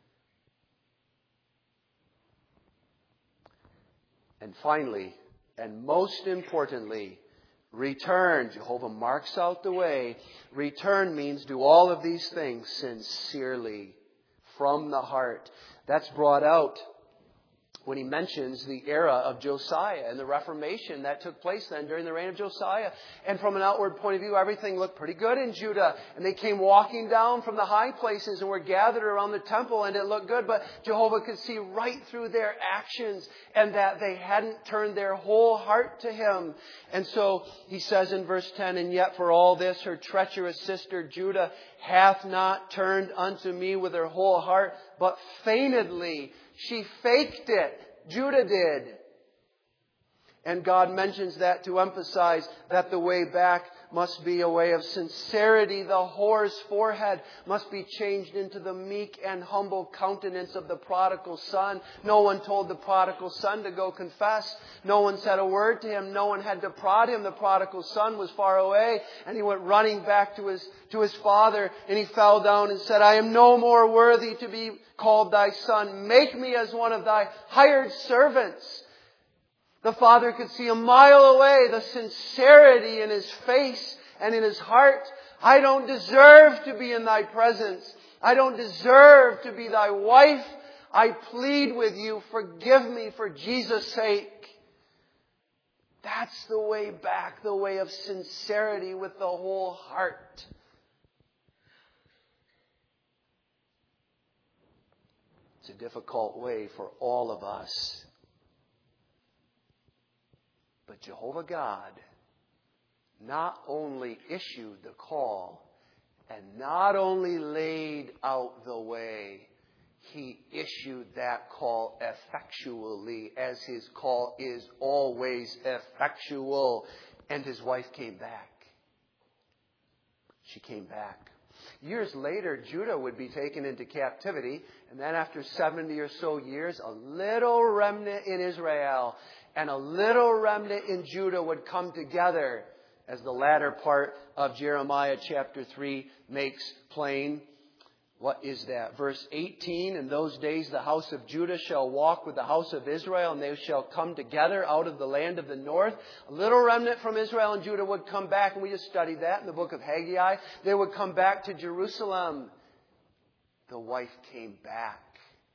And finally, and most importantly, return. Jehovah marks out the way. Return means do all of these things sincerely, from the heart. That's brought out when he mentions the era of Josiah and the Reformation that took place then during the reign of Josiah. And from an outward point of view, everything looked pretty good in Judah. And they came walking down from the high places and were gathered around the temple, and it looked good. But Jehovah could see right through their actions and that they hadn't turned their whole heart to Him. And so he says in verse 10, and yet for all this her treacherous sister Judah hath not turned unto me with her whole heart, but feignedly. She faked it. Judah did. And God mentions that to emphasize that the way back must be a way of sincerity. The whore's forehead must be changed into the meek and humble countenance of the prodigal son. No one told the prodigal son to go confess. No one said a word to him. No one had to prod him. The prodigal son was far away, and he went running back to his father, and he fell down and said, I am no more worthy to be called thy son. Make me as one of thy hired servants. The father could see a mile away the sincerity in his face and in his heart. I don't deserve to be in thy presence. I don't deserve to be thy wife. I plead with you, forgive me for Jesus' sake. That's the way back, the way of sincerity with the whole heart. It's a difficult way for all of us. But Jehovah God not only issued the call And not only laid out the way, he issued that call effectually, as his call is always effectual. And his wife came back. She came back. Years later, Judah would be taken into captivity. And then after 70 or so years, a little remnant in Israel and a little remnant in Judah would come together, as the latter part of Jeremiah chapter 3 makes plain. What is that? Verse 18, in those days the house of Judah shall walk with the house of Israel, and they shall come together out of the land of the north. A little remnant from Israel and Judah would come back, and we just studied that in the book of Haggai. They would come back to Jerusalem. The wife came back.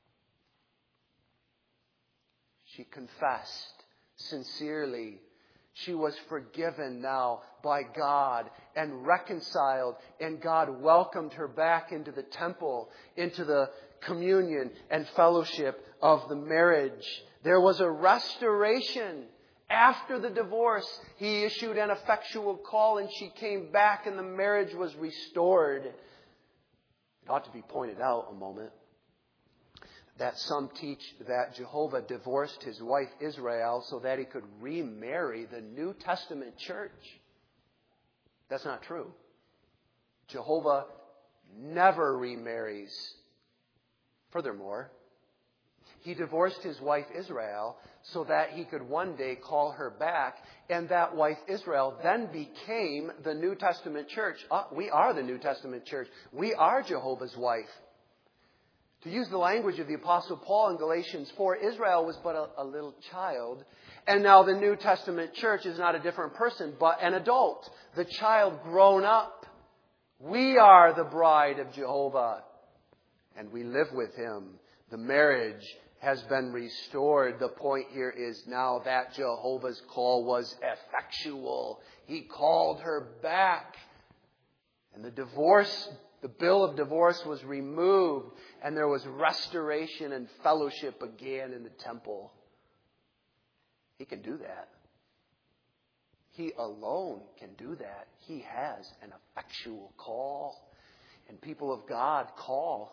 She confessed sincerely. She was forgiven now by God and reconciled, and God welcomed her back into the temple, into the communion and fellowship of the marriage. There was a restoration. After the divorce, he issued an effectual call, and she came back, and the marriage was restored. It ought to be pointed out a moment that some teach that Jehovah divorced his wife Israel so that he could remarry the New Testament church. That's not true. Jehovah never remarries. Furthermore, he divorced his wife Israel so that he could one day call her back, and that wife Israel then became the New Testament church. We are the New Testament church. We are Jehovah's wife. To use the language of the Apostle Paul in Galatians 4, Israel was but a little child. And now the New Testament church is not a different person, but an adult. The child grown up. We are the bride of Jehovah. And we live with him. The marriage has been restored. The point here is now that Jehovah's call was effectual. He called her back. And the bill of divorce was removed, and there was restoration and fellowship again in the temple. He can do that. He alone can do that. He has an effectual call. And people of God, call.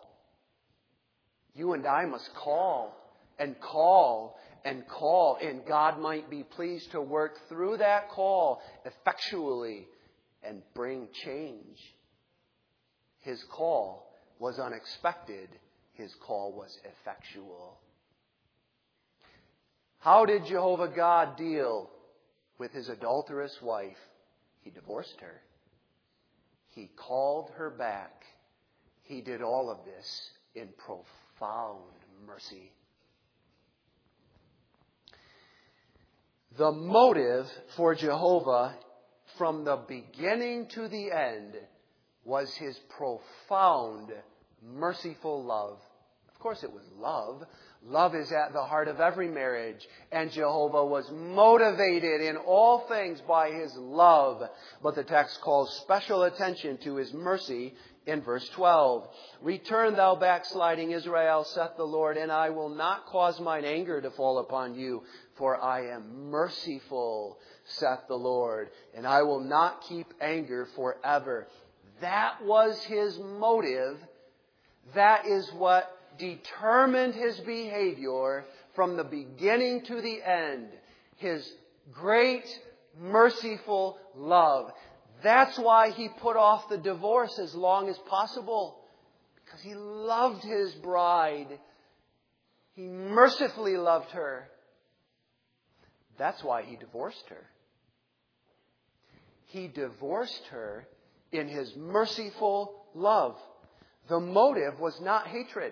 You and I must call and call and call, and God might be pleased to work through that call effectually and bring change. His call was unexpected. His call was effectual. How did Jehovah God deal with his adulterous wife? He divorced her. He called her back. He did all of this in profound mercy. The motive for Jehovah from the beginning to the end was his profound, merciful love. Of course it was love. Love is at the heart of every marriage. And Jehovah was motivated in all things by his love. But the text calls special attention to his mercy in verse 12. Return thou backsliding Israel, saith the Lord, and I will not cause mine anger to fall upon you, for I am merciful, saith the Lord, and I will not keep anger forever. That was his motive. That is what determined his behavior from the beginning to the end. His great, merciful love. That's why he put off the divorce as long as possible. Because he loved his bride. He mercifully loved her. That's why he divorced her. He divorced her in his merciful love. The motive was not hatred.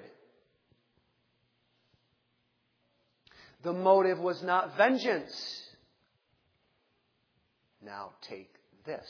The motive was not vengeance. Now take this.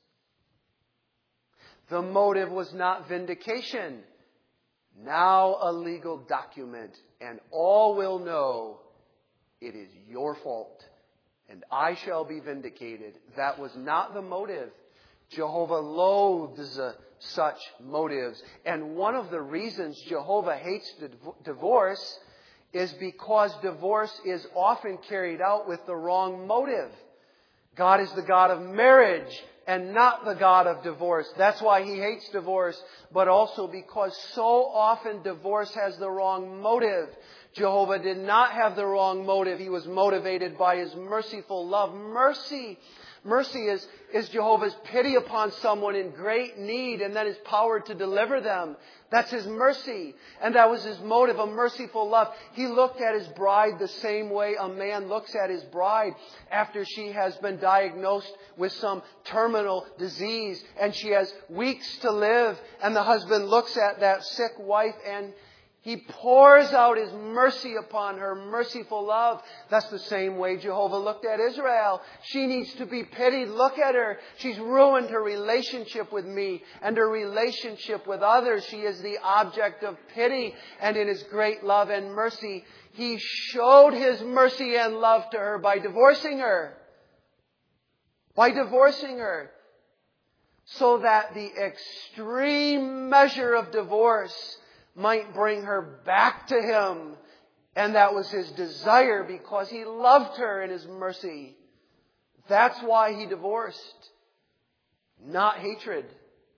The motive was not vindication. Now a legal document, and all will know it is your fault, and I shall be vindicated. That was not the motive. Jehovah loathes such motives. And one of the reasons Jehovah hates divorce is because divorce is often carried out with the wrong motive. God is the God of marriage and not the God of divorce. That's why He hates divorce, but also because so often divorce has the wrong motive. Jehovah did not have the wrong motive. He was motivated by His merciful love. Mercy is Jehovah's pity upon someone in great need and then His power to deliver them. That's His mercy. And that was His motive, a merciful love. He looked at His bride the same way a man looks at his bride after she has been diagnosed with some terminal disease and she has weeks to live. And the husband looks at that sick wife and He pours out His mercy upon her, merciful love. That's the same way Jehovah looked at Israel. She needs to be pitied. Look at her. She's ruined her relationship with me and her relationship with others. She is the object of pity. And in His great love and mercy, He showed His mercy and love to her by divorcing her. By divorcing her. So that the extreme measure of divorce might bring her back to Him. And that was His desire because He loved her in His mercy. That's why He divorced. Not hatred.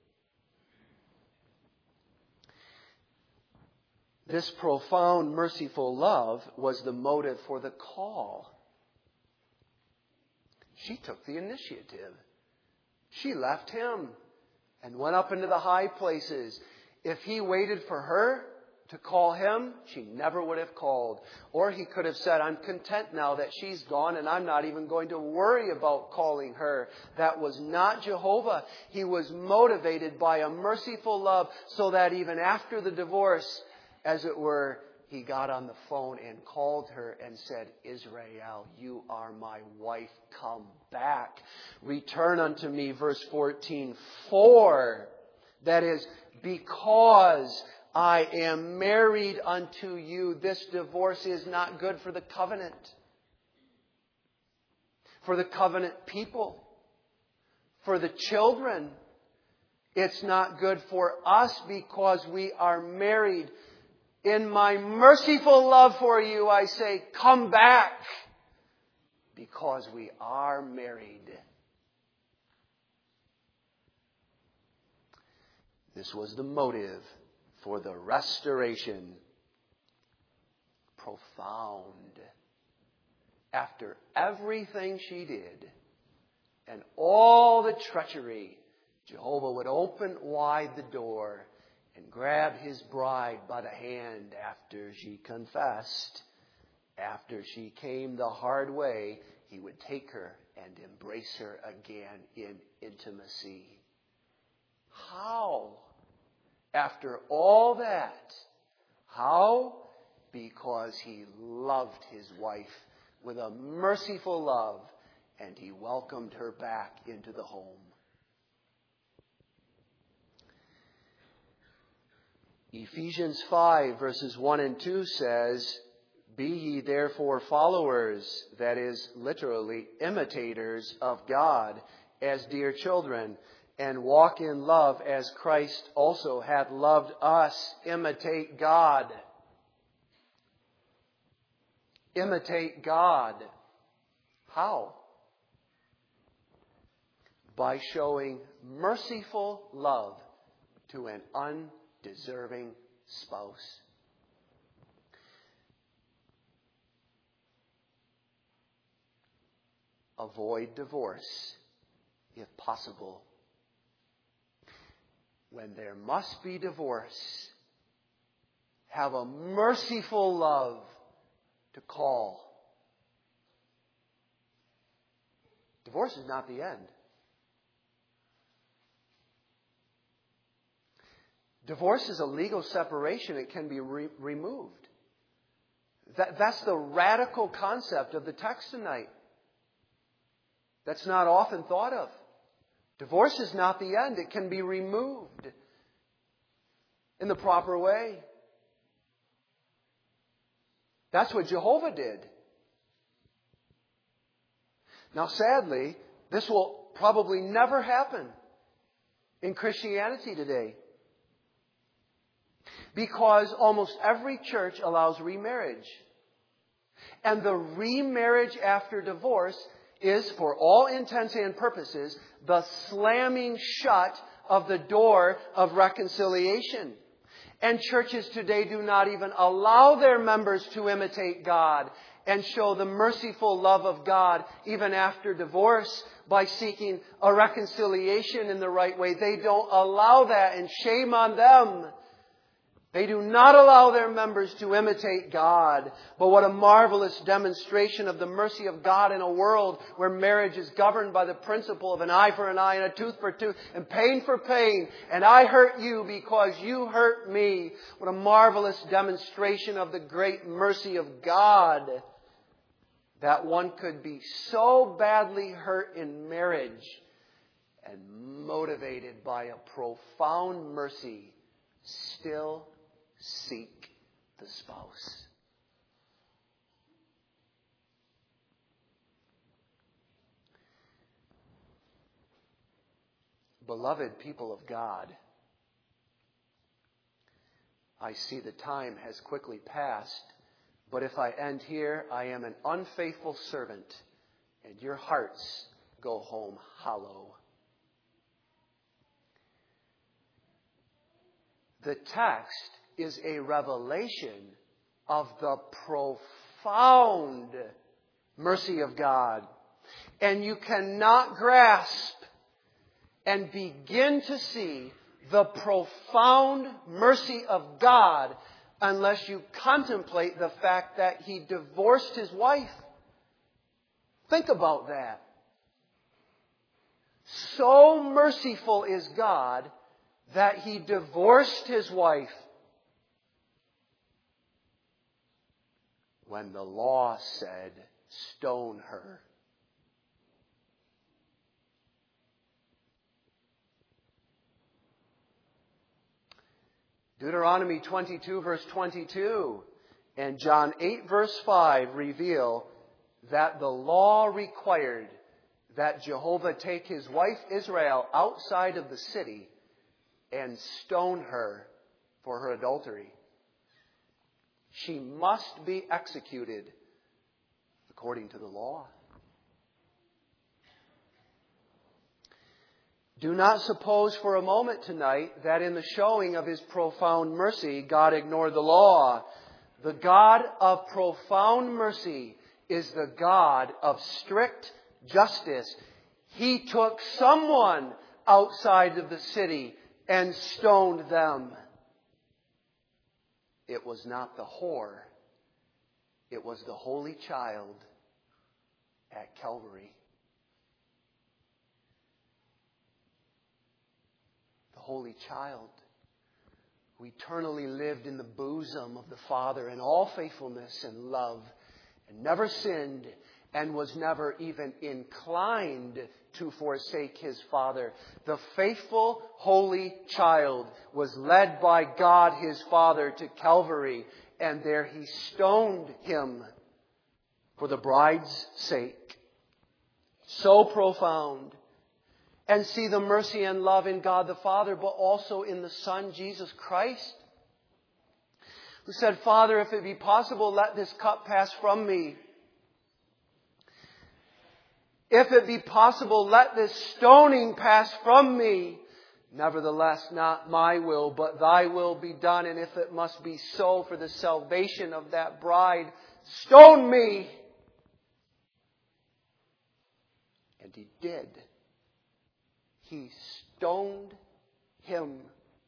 This profound, merciful love was the motive for the call. She took the initiative. She left Him and went up into the high places. If He waited for her to call him, she never would have called. Or he could have said, I'm content now that she's gone and I'm not even going to worry about calling her. That was not Jehovah. He was motivated by a merciful love so that even after the divorce, as it were, he got on the phone and called her and said, Israel, you are my wife. Come back. Return unto me, verse 14, for, that is, because I am married unto you. This divorce is not good for the covenant. For the covenant people. For the children. It's not good for us because we are married. In my merciful love for you, I say, come back. Because we are married. This was the motive for the restoration. Profound. After everything she did and all the treachery, Jehovah would open wide the door and grab his bride by the hand after she confessed. After she came the hard way, he would take her and embrace her again in intimacy. How? After all that, how? Because he loved his wife with a merciful love and he welcomed her back into the home. Ephesians 5 verses 1 and 2 says, be ye therefore followers, that is literally imitators of God, as dear children, and walk in love as Christ also hath loved us. Imitate God. Imitate God. How? By showing merciful love to an undeserving spouse. Avoid divorce, if possible. When there must be divorce, have a merciful love to call. Divorce is not the end. Divorce is a legal separation. It can be removed. That's the radical concept of the text tonight. That's not often thought of. Divorce is not the end. It can be removed in the proper way. That's what Jehovah did. Now, sadly, this will probably never happen in Christianity today. Because almost every church allows remarriage. And the remarriage after divorce is, for all intents and purposes, the slamming shut of the door of reconciliation. And churches today do not even allow their members to imitate God and show the merciful love of God even after divorce by seeking a reconciliation in the right way. They don't allow that, and shame on them. They do not allow their members to imitate God. But what a marvelous demonstration of the mercy of God in a world where marriage is governed by the principle of an eye for an eye and a tooth for tooth and pain for pain. And I hurt you because you hurt me. What a marvelous demonstration of the great mercy of God, that one could be so badly hurt in marriage and motivated by a profound mercy still seek the spouse. Beloved people of God, I see the time has quickly passed, but if I end here, I am an unfaithful servant, and your hearts go home hollow. The text is a revelation of the profound mercy of God. And you cannot grasp and begin to see the profound mercy of God unless you contemplate the fact that He divorced His wife. Think about that. So merciful is God that He divorced His wife when the law said, stone her. Deuteronomy 22 verse 22 and John 8 verse 5 reveal that the law required that Jehovah take His wife Israel outside of the city and stone her for her adultery. She must be executed according to the law. Do not suppose for a moment tonight that in the showing of His profound mercy, God ignored the law. The God of profound mercy is the God of strict justice. He took someone outside of the city and stoned them. It was not the whore. It was the holy child at Calvary. The holy child who eternally lived in the bosom of the Father in all faithfulness and love and never sinned and was never even inclined to forsake His Father. The faithful, holy child was led by God His Father to Calvary, and there He stoned Him for the bride's sake. So profound. And see the mercy and love in God the Father, but also in the Son, Jesus Christ, who said, Father, if it be possible, let this cup pass from me. If it be possible, let this stoning pass from me. Nevertheless, not my will, but Thy will be done. And if it must be so for the salvation of that bride, stone me. And He did. He stoned him.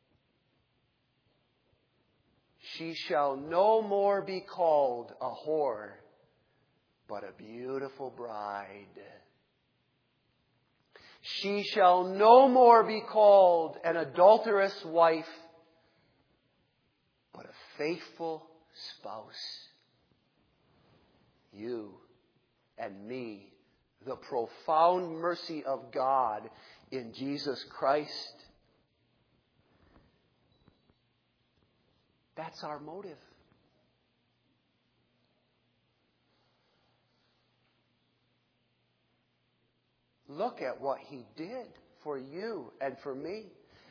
She shall no more be called a whore, but a beautiful bride. She shall no more be called an adulterous wife, but a faithful spouse. You and me, the profound mercy of God in Jesus Christ. That's our motive. Look at what He did for you and for me.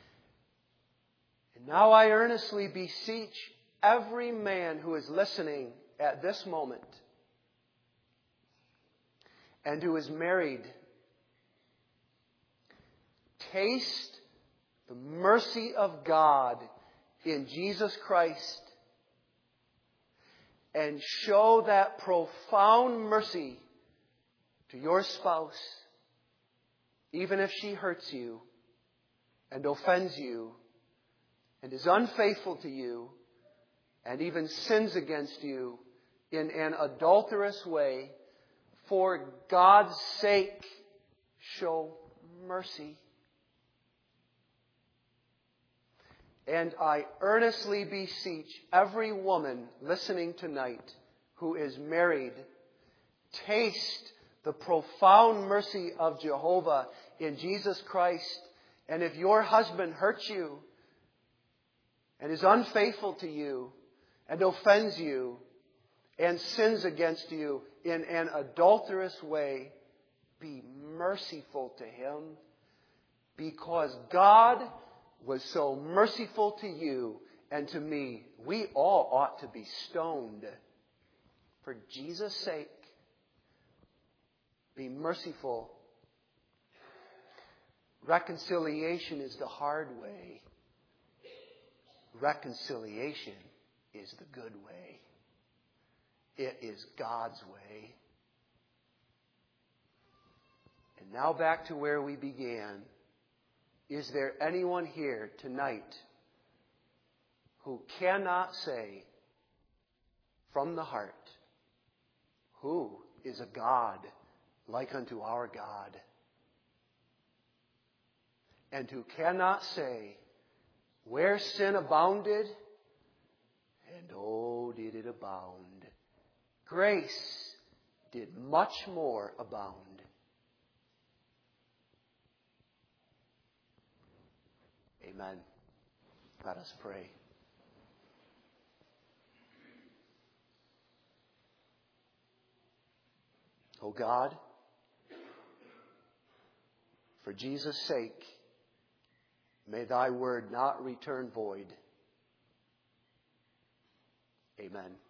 And now I earnestly beseech every man who is listening at this moment and who is married, taste the mercy of God in Jesus Christ and show that profound mercy to your spouse, even if she hurts you and offends you and is unfaithful to you and even sins against you in an adulterous way. For God's sake, show mercy. And I earnestly beseech every woman listening tonight who is married, taste the profound mercy of Jehovah in Jesus Christ. And if your husband hurts you and is unfaithful to you and offends you and sins against you in an adulterous way, be merciful to him, because God was so merciful to you and to me. We all ought to be stoned. For Jesus' sake, be merciful. Reconciliation is the hard way. Reconciliation is the good way. It is God's way. And now back to where we began. Is there anyone here tonight who cannot say from the heart, who is a God like unto our God? And who cannot say, where sin abounded, and oh, did it abound, grace did much more abound. Amen. Let us pray. O God, for Jesus' sake, may thy word not return void. Amen.